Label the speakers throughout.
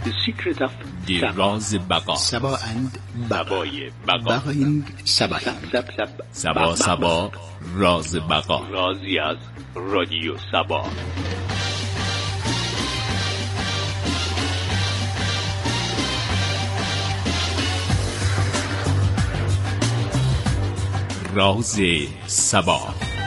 Speaker 1: The secret of
Speaker 2: راز بقا.
Speaker 3: سبا اند
Speaker 1: سبای بقا.
Speaker 3: بقایند سبایند.
Speaker 2: سبا سبا راز بقا.
Speaker 1: رازی از رادیو سبا.
Speaker 2: راز سبا.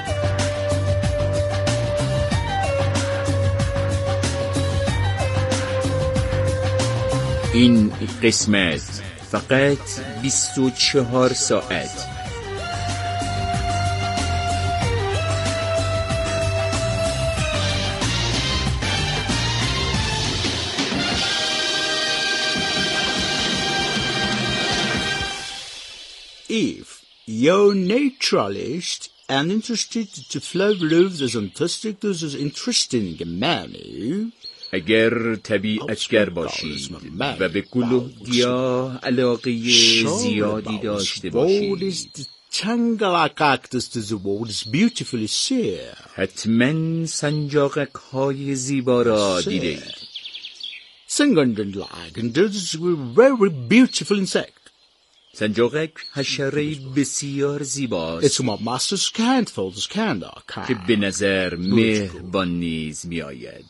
Speaker 2: این قسمت فقط 24 ساعت.
Speaker 3: If you're naturalist and interested to flow through the fantastic, this is interesting manner.
Speaker 2: اگر طبیعتگر باشید و به گل و گیاه علاقه زیادی داشته باشید، حتما سنجاقک های زیبا را دیدید. سنجاقک حشره بسیار زیباست که به نظر مهربان نیز می آید.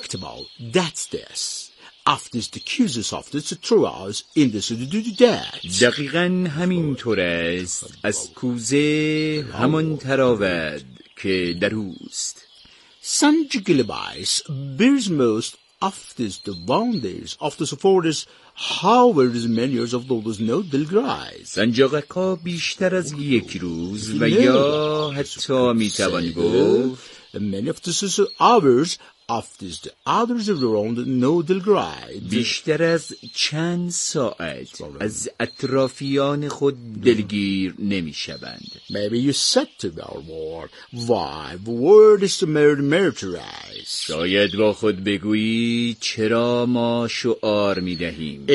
Speaker 2: دقیقاً همینطور است. از کوزه همان تراود که در اوست. سنجاقک ها بیشتر از یک روز و یا حتی میتوان گفت بیشتر از چند ساعت از اطرافیان خود دلگیر نمی شوند. شاید با خود بگویی چرا ما شعار می دهیم.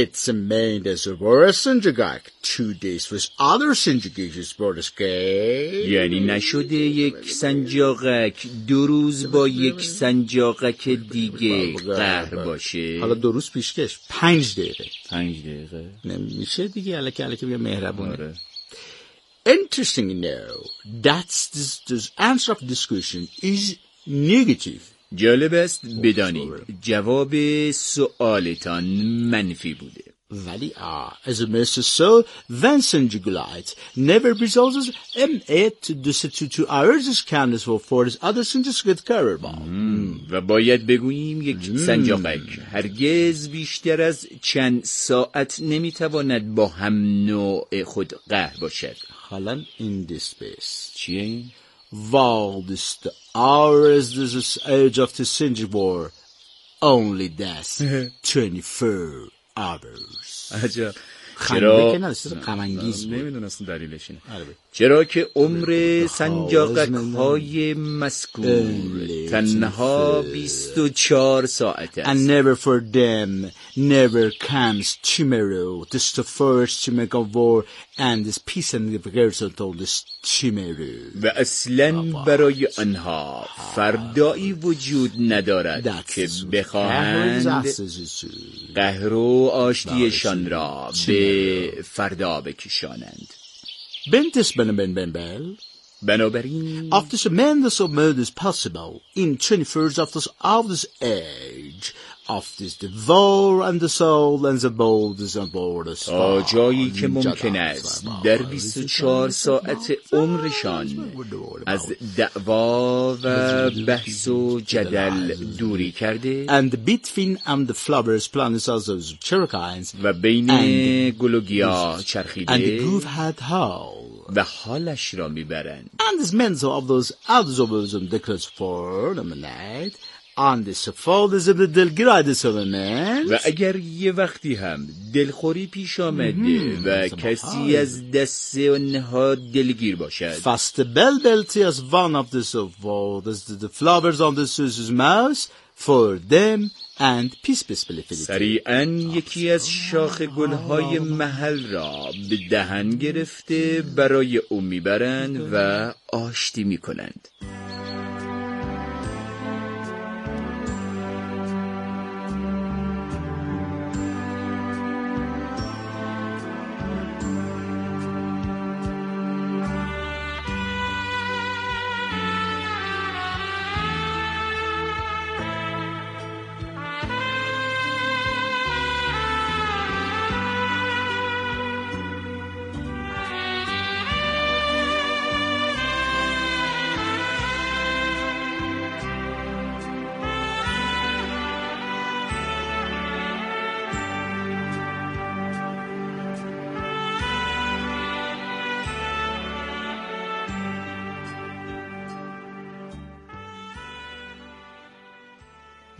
Speaker 2: یعنی نشده یک سنجاقک 2 روز با یک سنجاقک دیگه قهر باشه.
Speaker 3: حالا 2 روز پیشکش 5 دقیقه
Speaker 2: 5 دقیقه
Speaker 3: نمیشه دیگه. الکی بیا مهربونه. Interesting to know that the answer of this question is negative.
Speaker 2: جالب است بدانید جواب سؤالتان منفی بوده.
Speaker 3: ولی as a master so when Sanjigulite never resolves to hours canvas for his other Sanjis get covered by.
Speaker 2: و باید بگوییم یک سنجاقک هرگز بیشتر از چند ساعت نمیتواند با هم نوع خود قهر باشد.
Speaker 3: حالا in this space
Speaker 2: چیه این؟
Speaker 3: Wildest hours this age of the Sanjibor only that's 24 hours.
Speaker 2: عجب.
Speaker 3: چرا نمیدونستم
Speaker 2: دلیلش اینه. چرا که عمر سنجاقک های مذکور تنها 24 ساعت است.
Speaker 3: And never for them never comes tomorrow. This the first to make a war and this peace and the reversal of this tomorrow.
Speaker 2: و اصلا برای آنها فردایی وجود ندارد که بخواهند قهر و آشتیشان را به فردا بکشانند. بنابراین
Speaker 3: after tremendous of murders possible in 21st of this age of this the war and the soul and the boulders and borders
Speaker 2: تا جایی که ممکن است در 24 ساعت عمرشان از دعوا و بحث و جدل دوری کرده
Speaker 3: and between and the flowers planets also cherokines
Speaker 2: و بین گل و گیاه چرخیده
Speaker 3: and the groove had how
Speaker 2: و حالش را میبرند.
Speaker 3: And this mental of those others of them declares for the night and the safalders of the delgirades of a man.
Speaker 2: و اگر یه وقتی هم دلخوری پیش آمده و کسی از دست آنها دلگیر باشد
Speaker 3: Fast the belty as one of the safalders the flowers on the Susan's mouse for them and peace.
Speaker 2: سریعاً یکی از شاخ گلهای محل را به دهن گرفته برای او میبرند و آشتی میکنند.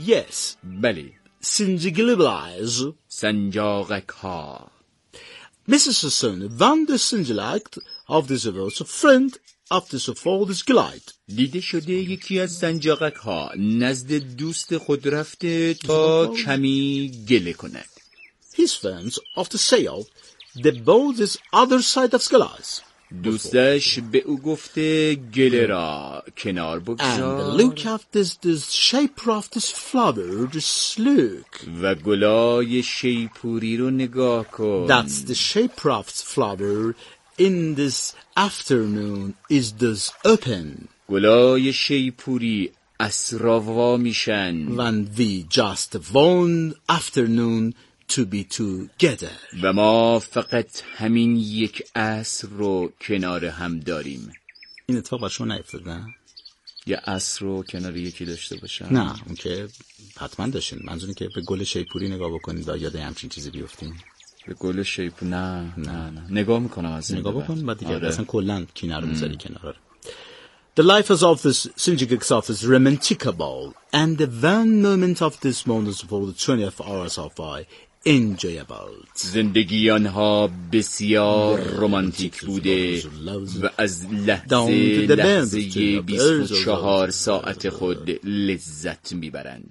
Speaker 3: Yes,
Speaker 2: بله،
Speaker 3: Sinjigilibalize.
Speaker 2: سنجاقک ها.
Speaker 3: Mrs. Sassoon, van de Sinjilakt of this was a friend of this of all this glide.
Speaker 2: دیده شده یکی از سنجاقک ها نزد دوست خود رفته تا کمی گله کند.
Speaker 3: His friends of the sail, the boat is other side of Skalais.
Speaker 2: دوستش به او گفته گله را کنار
Speaker 3: And
Speaker 2: بگذار
Speaker 3: look at this shape of this flower, this look.
Speaker 2: و گلای شیپوری رو نگاه کن.
Speaker 3: That's the shape of the flower in this afternoon is this open.
Speaker 2: گلای شیپوری اسراوا میشن
Speaker 3: When we just one afternoon to be together.
Speaker 2: و ما فقط همین یک عصر رو کنار هم داریم.
Speaker 3: این اتفاق با شما نیفتاد نه؟
Speaker 2: یه عصر رو کنار یکی داشته باشم؟
Speaker 3: نه اون که حتما داشتین. منظور اینه که به گل شیپوری نگاه بکنید و یاد همچین چیزی بیفتین.
Speaker 2: به گل شیپور نه نگاه میکنم از
Speaker 3: نگاه بکن بعد دیگه
Speaker 2: آره.
Speaker 3: اصلا کلا کینه رو میذاری کنار. The life of this Sinjigik is romanticable and the one moment of this moment for the 20 hours of enjoyable.
Speaker 2: زندگی آنها بسیار رمانتیک بوده و از لحظه 24 ساعت خود لذت میبرند.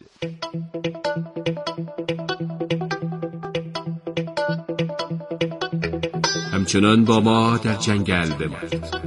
Speaker 4: همچنان با ما در جنگل بماند.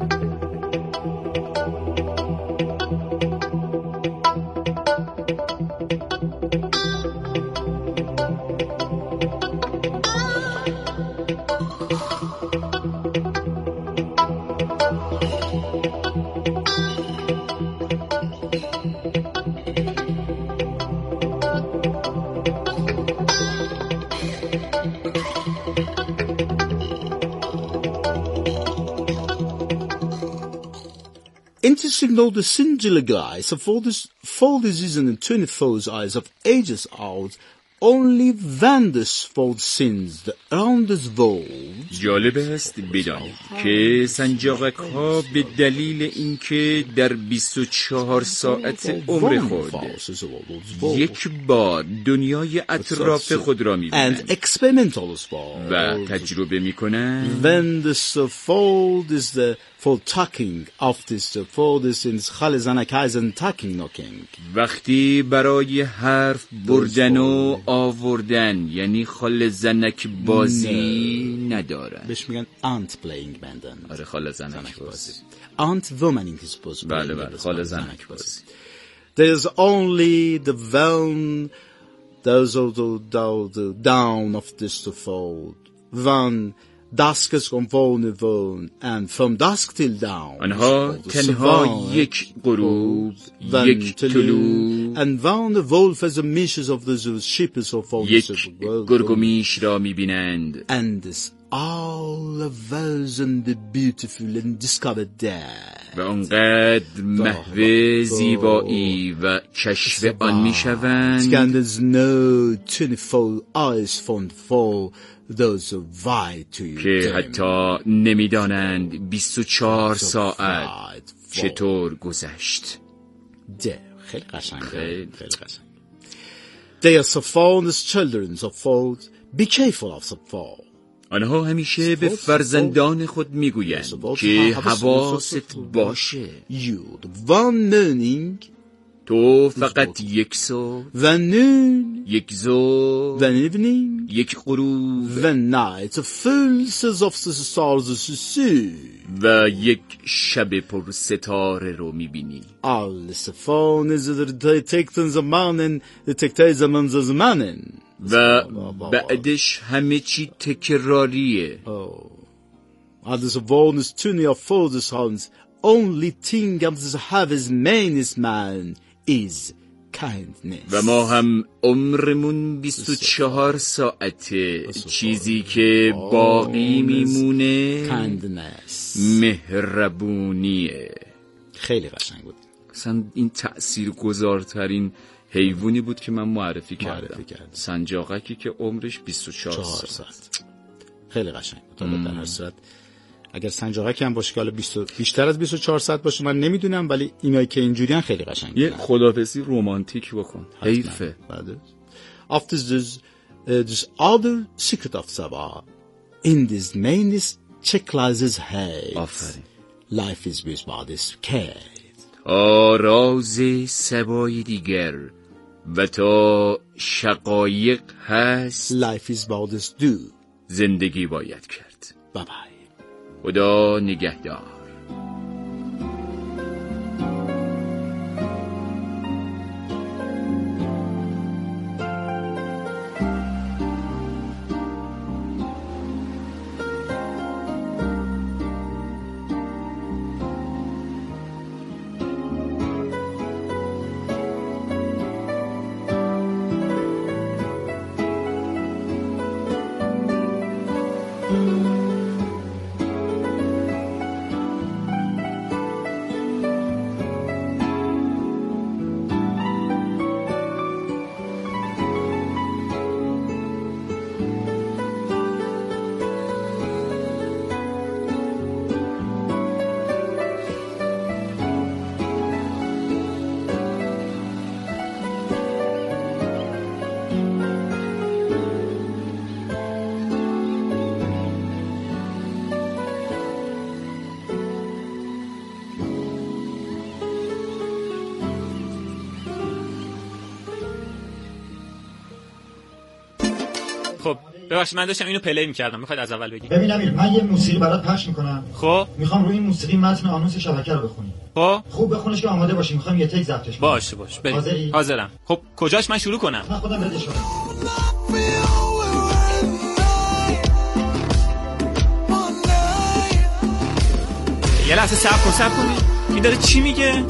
Speaker 3: Interesting though the Sinjila guys for this season and 24 eyes of ages out only Vandus for sins around this world.
Speaker 2: جالب است بدانید که سنجاقک ها به دلیل اینکه در 24 ساعت عمر خود یک بار دنیای اطراف خود را
Speaker 3: and
Speaker 2: می‌بینند
Speaker 3: experimental as well.
Speaker 2: و تجربه می‌کنند
Speaker 3: When this fold is the for talking of this fold is in Khalizanakaizen talking knocking.
Speaker 2: وقتی برای حرف بردن و آوردن یعنی خال زنک بازی ندارن.
Speaker 3: بهش میگن aunt playing band.
Speaker 2: آره خال زنک بازی.
Speaker 3: Aunt woman in his pose.
Speaker 2: بله بله خال زنک بازی.
Speaker 3: There's only the one, those are the down of this fold. One dusk is gone and from dusk till down.
Speaker 2: آنها تنها یک غروب، یک طلوع،
Speaker 3: and one the wolf as a missions of the ship is of all
Speaker 2: یک گرگ و میش را می‌بینند.
Speaker 3: and this all of those and the beautiful and discovered there.
Speaker 2: و آنقدر محو زیبایی و کشف آن می‌شوند
Speaker 3: There's no 24 eyes found for those who vie to you.
Speaker 2: که حتی نمی‌دانند 24 ساعت چطور گذشت.
Speaker 3: خیلی قشنگه.
Speaker 2: خیلی
Speaker 3: قشنگ. They are so fond as children so fond. Be careful of so fond.
Speaker 2: آنها همیشه به فرزندان خود میگویند که حواست باشه.
Speaker 3: You the one morning
Speaker 2: تو فقط یک صبح،
Speaker 3: the noon
Speaker 2: یک ظهر،
Speaker 3: the evening
Speaker 2: یک غروب
Speaker 3: the night full of the stars to see.
Speaker 2: و یک شب پر ستاره رو میبینی.
Speaker 3: All the phone is the take the man and the take the man's man.
Speaker 2: و بعدش همه چی تکراریه.
Speaker 3: And this one is tuning of for the sons. Only thing of this have is main is man is kindness.
Speaker 2: و ما هم عمرمون 24 ساعته. چیزی که باقی میمونه
Speaker 3: kindness.
Speaker 2: مهربونیه.
Speaker 3: خیلی قشنگ بود.
Speaker 2: اصلا این تأثیرگذارترین حیوانی بود که من معرفی کردم. سنجاقکی که عمرش 24 ساعت.
Speaker 3: خیلی قشنگ بود. در هر صورت اگر سنجاقک هم باشه که حالا بیشتر از 24 ساعت باشه من نمیدونم، ولی اینایی که اینجوریان خیلی قشنگه.
Speaker 2: یه خدافظی رمانتیک بکن. حیفه.
Speaker 3: After this other secret of Sabah in this main is Checklaz's head.
Speaker 2: آفرین.
Speaker 3: Life is with body's care.
Speaker 2: راز سبای دیگر و تا شقایق هست
Speaker 3: Life is body's do.
Speaker 2: زندگی باید کرد.
Speaker 3: Bye bye.
Speaker 2: خدا نگهدار.
Speaker 5: خب ببخشید من داشتم اینو پلی می‌کردم، می‌خواید از اول بگید؟
Speaker 6: ببین امیر، من یه موسیقی برات پخش می‌کنم.
Speaker 5: خب
Speaker 6: می‌خوام روی این موسیقی متن آنونس شبکه رو بخونی.
Speaker 5: خب
Speaker 6: خوب بخونش که آماده باشی، می‌خوام یه تک ضبطش کنم.
Speaker 5: باشه بریم.
Speaker 6: حاضری؟
Speaker 5: حاضرم. خب کجاش من شروع کنم؟
Speaker 6: من خودم ردش کنم.
Speaker 5: یه لحظه صبر کن. این داره چی میگه؟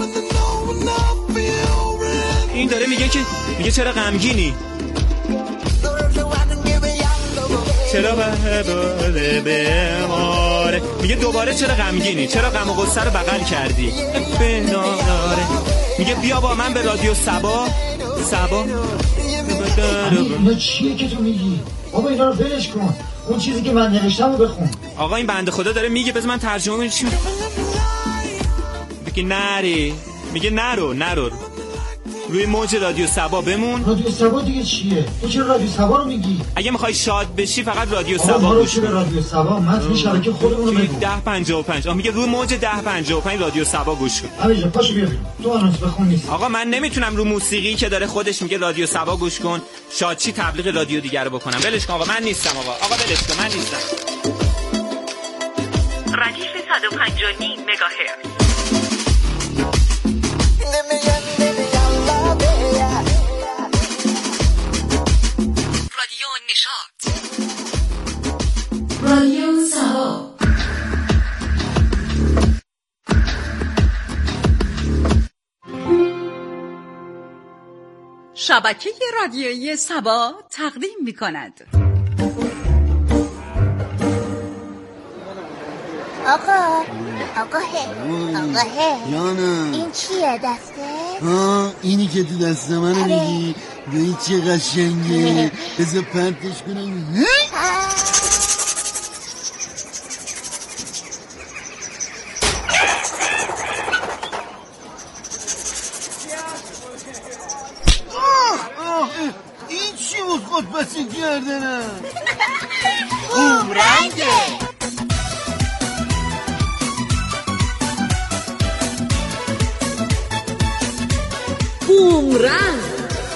Speaker 5: این داره میگه چرا غمگینی؟ چرا بهباره بماره؟ میگه دوباره چرا غمگینی؟ چرا غم و غصه رو بغل کردی؟ میگه بیا با من به رادیو سبا.
Speaker 6: اینا چیه که تو میگی؟ بابا اینا رو ولش کن، اون چیزی که من نوشتم رو بخون.
Speaker 5: آقا این بنده خدا داره میگه، بذار من ترجمه کنم. چی میگه نرو روی موج رادیو سبا بمون.
Speaker 6: رادیو سبا دیگه چیه؟ تو چرا رادیو سبا رو میگی؟
Speaker 5: اگه میخوای شاد بشی فقط رادیو سبا گوش کن.
Speaker 6: رادیو سبا متن شبکه خودمون رو بگو.
Speaker 5: 1055 میگه روی موج 1055 رادیو سبا گوش کن.
Speaker 6: همینجا پاشو بیا بریم. تو آنونس بخون نیست.
Speaker 5: آقا من نمیتونم رو موسیقی که داره خودش میگه رادیو سبا گوش کن شادچی تبلیغ رادیو دیگر رو بکنم. ولش کن آقا، من نیستم. آقا ولش کن، من نیستم.
Speaker 7: ردیف 105.9 مگاهرتز.
Speaker 8: رادیو سبا. شبکه رادیویی سبا تقدیم می‌کند.
Speaker 9: آقا
Speaker 10: جانم،
Speaker 9: این چیه دسته؟
Speaker 10: اینی که تو دست منو میگی؟ ببین چه قشنگه. بذار پرتش کنم. این چی بود خود پسی کردنم؟
Speaker 9: بومرنگه.
Speaker 8: بومرنگ.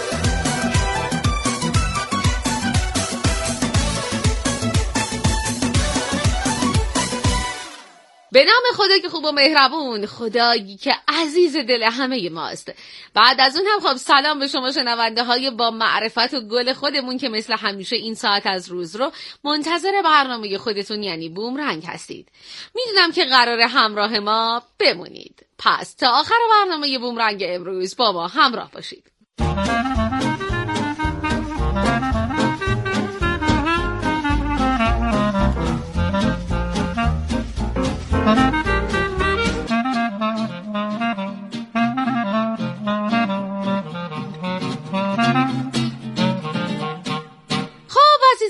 Speaker 8: به نام خدا که خوب و مهربون، خدایی که عزیز دل همه ماست. بعد از اون هم خب سلام به شما شنونده های با معرفت و گل خودمون که مثل همیشه این ساعت از روز رو منتظر برنامه خودتون یعنی بومرنگ هستید. میدونم که قراره همراه ما بمونید، پس تا آخر برنامه بومرنگ امروز با ما همراه باشید.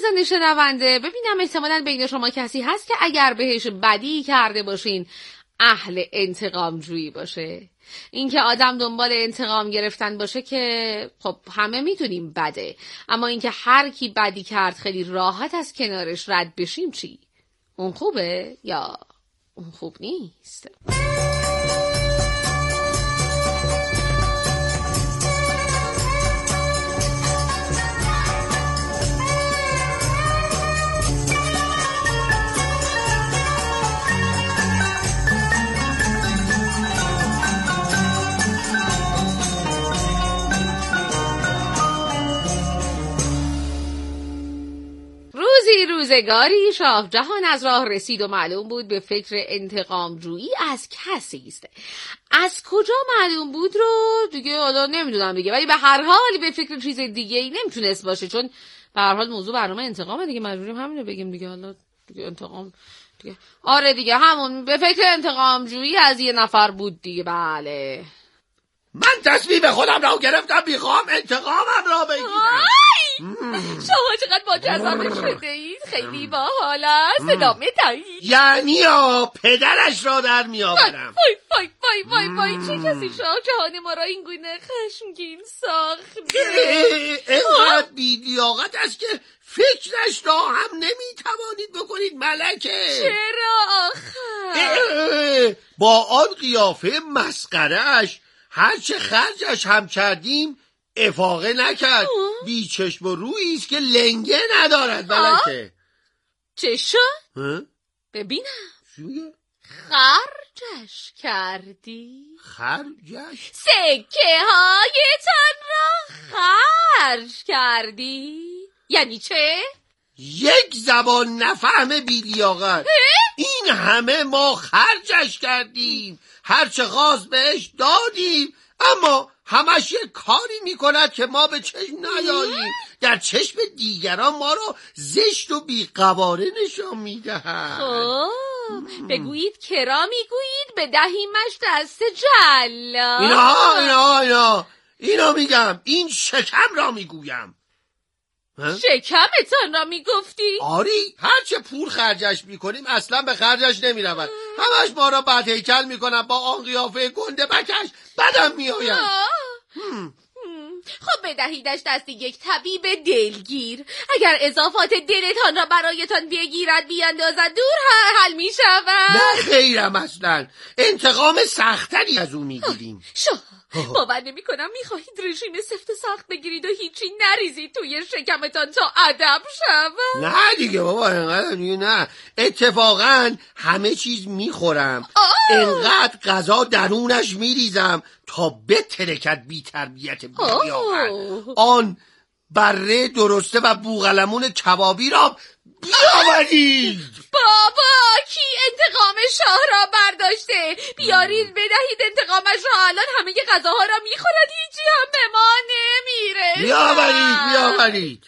Speaker 8: عزیزان شنونده، ببینم احتمالاً بین شما کسی هست که اگر بهش بدی کرده باشین اهل انتقام جویی باشه. این که آدم دنبال انتقام گرفتن باشه که خب همه میدونیم بده، اما این که هر کی بدی کرد خیلی راحت از کنارش رد بشیم چی؟ اون خوبه یا اون خوب نیست؟ روزگاری شاه جهان از راه رسید و معلوم بود به فکر انتقام جویی از کسی است. از کجا معلوم بود رو دیگه حالا نمیدونم دیگه، ولی به هر حال به فکر چیز دیگه ای نمیتونست باشه، چون به هر حال موضوع برنامه انتقامه دیگه، مجبوریم همینو بگیم دیگه. حالا دیگه انتقام دیگه، آره دیگه همون به فکر انتقام جویی از یه نفر بود دیگه. بله
Speaker 11: من تصمیم خودم را گرفتم، میخوام انتقامم را بگیرم.
Speaker 8: شما چقدر با جذابه شده اید، خیلی باحال است. ادامه دهید.
Speaker 11: یعنی پدرش را در میآورم.
Speaker 8: وای چه کسی شاه جهان ما را این گونه خشمگین ساخته؟
Speaker 11: اینقدر بی‌لیاقت است که فکرش را هم نمیتوانید بکنید ملکه.
Speaker 8: چرا آخر؟
Speaker 11: با آن قیافه مسخره‌اش هرچه خرجش هم کردیم افاقه نکرد. بی چشم و رویی است که لنگه ندارد ملکه.
Speaker 8: چه شد؟ ببینم.
Speaker 11: چی میگه؟
Speaker 8: خرجش کردی؟
Speaker 11: خرجش؟
Speaker 8: سکه هایتان را خرج کردی؟ یعنی چه؟
Speaker 11: یک زبان نفهمه بی‌لیاقت. این همه ما خرجش کردیم، هرچه خواست بهش دادیم، اما همش یک کاری میکند که ما به چشم نیاییم. در چشم دیگران ما رو زشت و بی‌قواره نشان میدهد.
Speaker 8: خب بگویید کرا میگویید بدهیمش دست جلا.
Speaker 11: اینا میگم، این شکم را میگویم.
Speaker 8: شکمتان را میگفتی؟
Speaker 11: آری، هرچه پول خرجش میکنیم اصلا به خرجش نمیرود. همش ما را بد هیکل میکنن، با آن قیافه گنده بکش بدم میآید.
Speaker 8: خب بدهیدش دست یک طبیب دلگیر، اگر اضافات دلتان را برایتان بگیرد بیاندازد دور حل میشود.
Speaker 11: نه خیرم، اصلا انتقام سختری از او میگیریم.
Speaker 8: باور نمی کنم میخواهید رژیم سفت و سخت بگیرید و هیچی نریزید توی شکمتان تا ادب شود.
Speaker 11: نه دیگه بابا، اینقدر دیگه نه. اتفاقا همه چیز میخورم، اینقدر غذا درونش میریزم تا بترکد بی تربیت بیاور. آن بره درسته و بوغلمون کبابی را بیاورید.
Speaker 8: بابا کی انتقام شاه را برداشته؟ بیارید بدهید انتقامش را. الان همه غذاها را میخورد، هیچی هم به ما نمیره.
Speaker 11: بیاورید.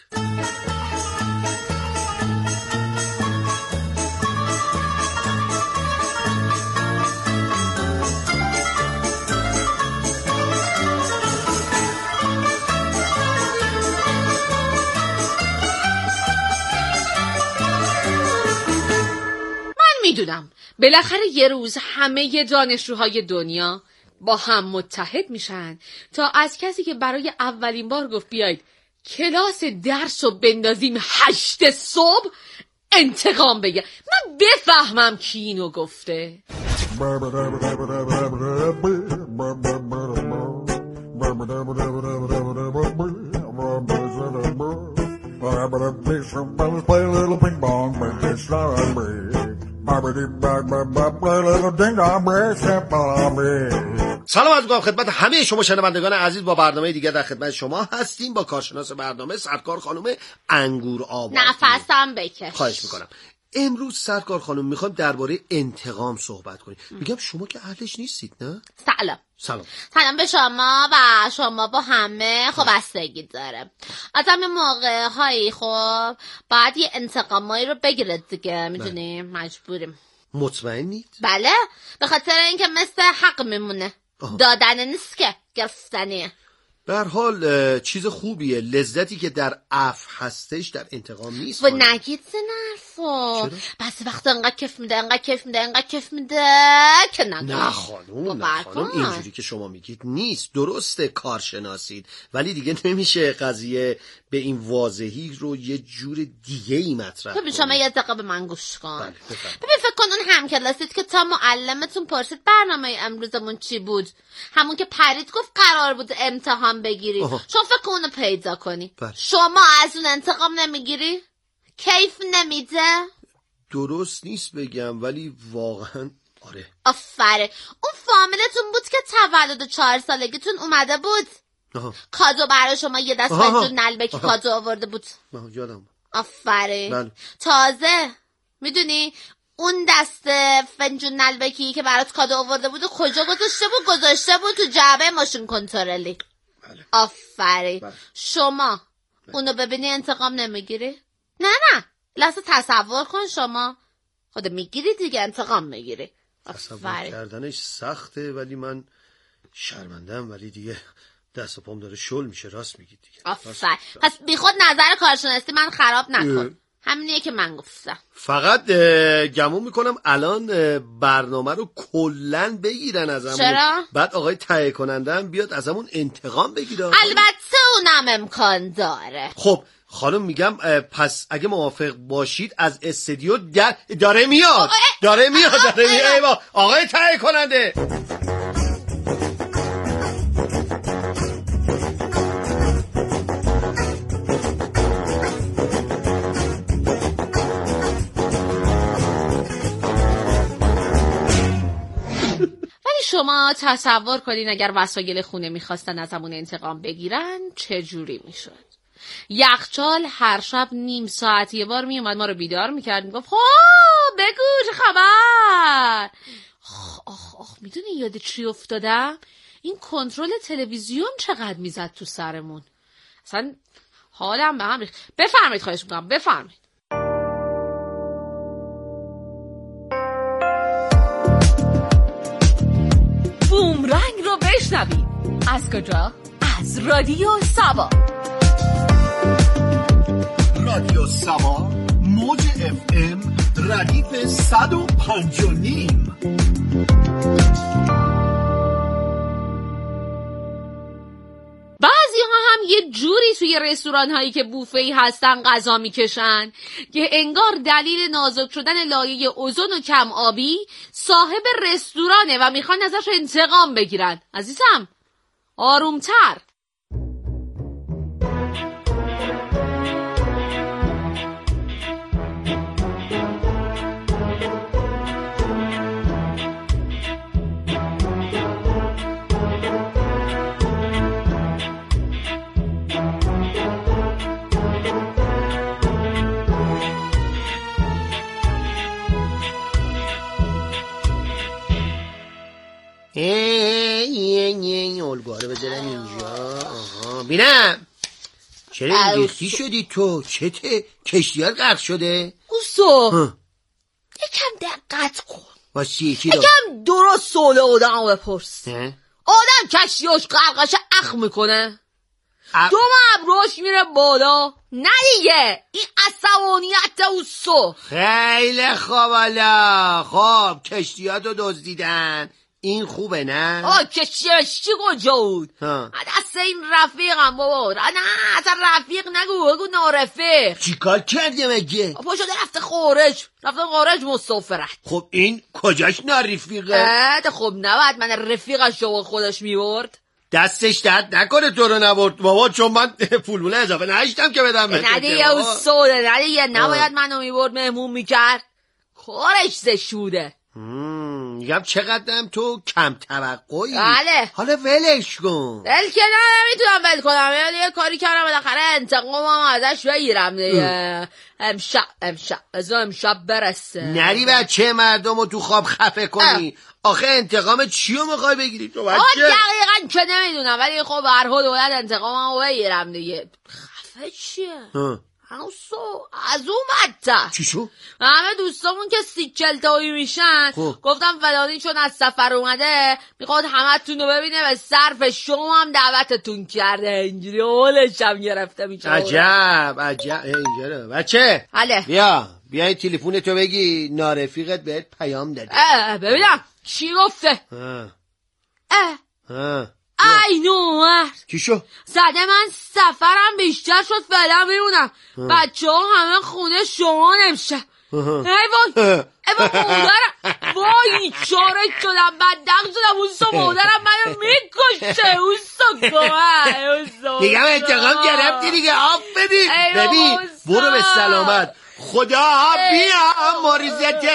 Speaker 8: میدونم بالاخره یه روز همه دانشجوهای دنیا با هم متحد میشن تا از کسی که برای اولین بار گفت بیاید کلاس درس رو بندازیم 8 صبح انتقام بگیرن. من بفهمم کی اینو گفته.
Speaker 11: سلام عرض می‌کنم خدمت همه شما شنوندگان عزیز. با برنامه دیگه در خدمت شما هستیم با کارشناس برنامه سرکار خانم انگور آبادی.
Speaker 8: نفسم بکش.
Speaker 11: خواهش میکنم. امروز سرکار خانم میخوایم درباره انتقام صحبت کنیم. میگم شما که اهلش نیستید نه؟
Speaker 8: سلام به شما و شما با همه. خب بستگی داره. آدم موقع هایی خب باید یه انتقامایی رو بگیرد دیگه، میدونیم مجبوریم.
Speaker 11: مطمئنید؟
Speaker 8: بله، به خاطر اینکه مثل حق میمونه. دادن نیست که گرفتنیه.
Speaker 11: به هر حال چیز خوبیه. لذتی که در عفو هستش در انتقام نیست.
Speaker 8: و نگید نرفا بس وقت انقدر کف میده که نگید.
Speaker 11: نه خانم اینجوری که شما میگید نیست. درسته کارشناسید، ولی دیگه نمیشه قضیه به این واضحی رو یه جور دیگه ای مطرح کنید.
Speaker 8: شما یه دقیقه به من گوش کن. ببین فکر کن اون همکلاسیت که تا معلمتون پرسید برنامه امروزمون چی بود، همون که پرید گفت قرار بود امتحان بگیری، شما فکر کن اونو پیدا کنی. شما از اون انتقام نمیگیری؟ کیف نمیده؟
Speaker 11: درست نیست بگم، ولی واقعا آره.
Speaker 8: آفره. اون فامیلتون بود که تولد 4 سالگیتون اومده بود، کادو برای شما یه دست فنجون نلبکی کادو آورده بود.
Speaker 11: یادم.
Speaker 8: آفره. تازه میدونی اون دست فنجون نلبکی که برات کادو آورده بود کجا گذاشته بود تو جعبه ماشین کنترلی. آفره. شما اونو ببینی انتقام نمیگیری؟ نه لحظه تصور کن، شما خود میگیری دیگه، انتقام میگیری.
Speaker 11: تصور کردنش سخته، ولی من شرمندم، ولی دیگه دست و پام داره شل میشه. راست میگی دیگه.
Speaker 8: آفر. پس بی خود نظر کارشناسی من خراب نکن. همینیه که من گفتم.
Speaker 11: فقط گمون میکنم الان برنامه رو کلن بگیرن ازمون.
Speaker 8: چرا؟
Speaker 11: بعد آقای تهیه کننده هم بیاد ازمون انتقام بگیره.
Speaker 8: البته اونم امکان داره.
Speaker 11: خب خانم میگم پس اگه موافق باشید از استودیو داره میاد. ایوا آقای تهیه کننده.
Speaker 8: شما تصور کنین اگر وسایل خونه میخواستن از همون انتقام بگیرن چه جوری میشد؟ یخچال هر شب نیم ساعت یه بار میومد ما رو بیدار میکرد، میگفت بگو چه خبر. آخ میدونی یاد چی افتادم؟ این کنترل تلویزیون چقدر میزد تو سرمون، اصلا حالم به هم ریخت. بفرمایید خواهش میکنم بفرمایید. بومرنگ رو بشنوید. از کجا؟ از رادیو سبا.
Speaker 12: رادیو سبا موج FM ردیف 105.9.
Speaker 8: بعضی ها هم یه جوری توی رستوران هایی که بوفه‌ای هستن غذا میکشن که انگار دلیل نازک شدن لایه اوزون و کم آبی صاحب رستورانه و میخوان ازش انتقام بگیرن. عزیزم آرومتر.
Speaker 11: الگوها رو بذارم اینجا. بینم چرا ریختی شدی تو؟ چته؟ کشتیار غرق شده؟
Speaker 8: اوسو یکم دقت کن.
Speaker 11: واسه چی
Speaker 8: یکم درست سوال آدم بپرس. آدم کشتیاش غرقش اخ میکنه؟ دو ابروش میره بالا؟ نه دیگه، این عصبانیت اوسو.
Speaker 11: خیلی خوب. حالا خب کشتیاتو دزدیدن، این خوبه نه؟
Speaker 8: کشتیش چی کجا بود؟ دست این رفیقم بابا. نه اصلا رفیق نگو، بگو نارفیق.
Speaker 11: چیکار کرده مگه؟
Speaker 8: پا شده رفته خارج مسافرت.
Speaker 11: خب این کجاش نارفیقه؟
Speaker 8: خب نباید من رفیقش رو خودش میبرد؟
Speaker 11: دستش درد نکنه تو رو نبرد بابا، چون من پولمونه اضافه نشتم که بدم.
Speaker 8: نه دیگه اصوله، نه دیگه نباید منو میبرد مهمون میکرد، کارش زشوده.
Speaker 11: میگم چقدرم تو کم توقعی.
Speaker 8: بله.
Speaker 11: حالا ولش کن.
Speaker 8: ول که نمیتونم ول کنم، یه کاری کردم بالاخره انتقامم ازش بگیرم دیگه. امشب برسه.
Speaker 11: نری بچه مردم رو تو خواب خفه کنی. آخه انتقام چی رو میخوای بگیری تو بچه؟
Speaker 8: دقیقا که نمیدونم، ولی خب به هر حال باید انتقامم رو بگیرم دیگه. خفه چیه؟ از اون بدتر.
Speaker 11: چی شو؟
Speaker 8: همه دوستامون که سیکل تایی میشن گفتم فلانی چون از سفر اومده میخواد همتون رو ببینه به صرف شما هم دعوتتون کرده. اینجوری اولش هم گرفته میشه.
Speaker 11: عجب اینجا بچه
Speaker 8: حاله
Speaker 11: بیا این تلفنتو بگی نارفیقت بهت پیام داده.
Speaker 8: ببینم چی گفته. ای نومر
Speaker 11: چی شو؟
Speaker 8: زده من سفرم بیشتر شد فعلا میمونم. بچه ها همه خونه شما نمیشه. ای وای مادرم وای چاره شدم بدق شدم. اوستا مادرم منو میکشه. اوستا گوه
Speaker 11: دیگه هم انتقام گرفتی دیگه. آفرین. ببین برو به سلامت. خدا بیا مریضت.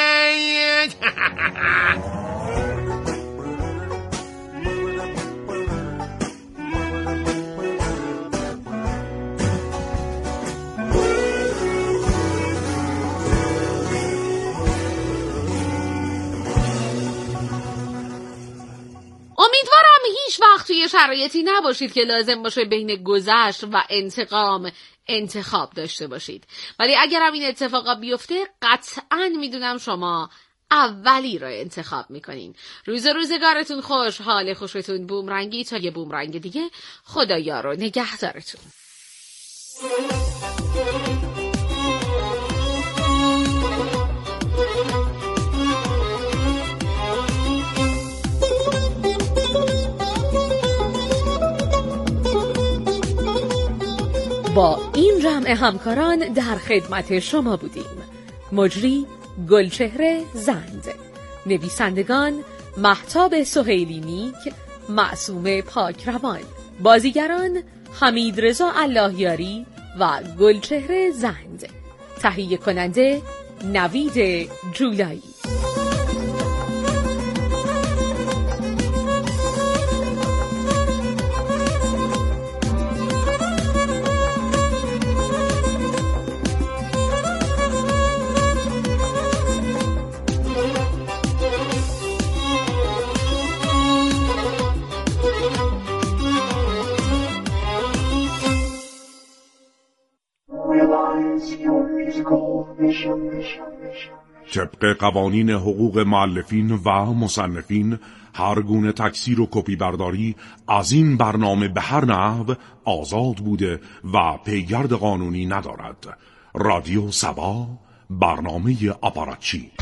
Speaker 8: امیدوارم هیچ وقت توی شرایطی نباشید که لازم باشه بین گذشت و انتقام انتخاب داشته باشید. ولی اگر هم این اتفاقا بیفته قطعاً میدونم شما اولی رو انتخاب میکنین. روزگارتون خوش، حال خوشتون بومرنگی تا یه بومرنگ دیگه. خدایا رو نگهدارتون. با این جمع همکاران در خدمت شما بودیم. مجری گلچهره زند، نویسندگان مهتاب سهیلی نیک، معصومه پاکروان، بازیگران حمید رضا اللهیاری و گلچهره زند، تهیه کننده نوید جولایی.
Speaker 13: طبق قوانین حقوق مؤلفین و مصنفین هر گونه تکثیر و کپی برداری از این برنامه به هر نحو آزاد بوده و پیگرد قانونی ندارد. رادیو سبا، برنامه آپاراتچی.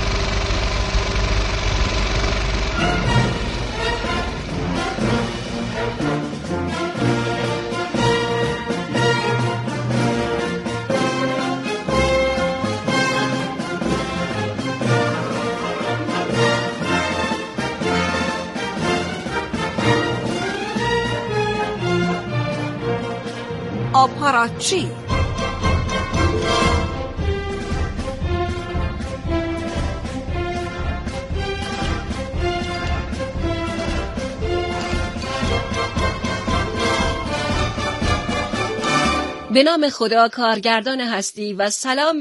Speaker 14: آپاراتچی. به نام خدا کارگردان هستی و سلام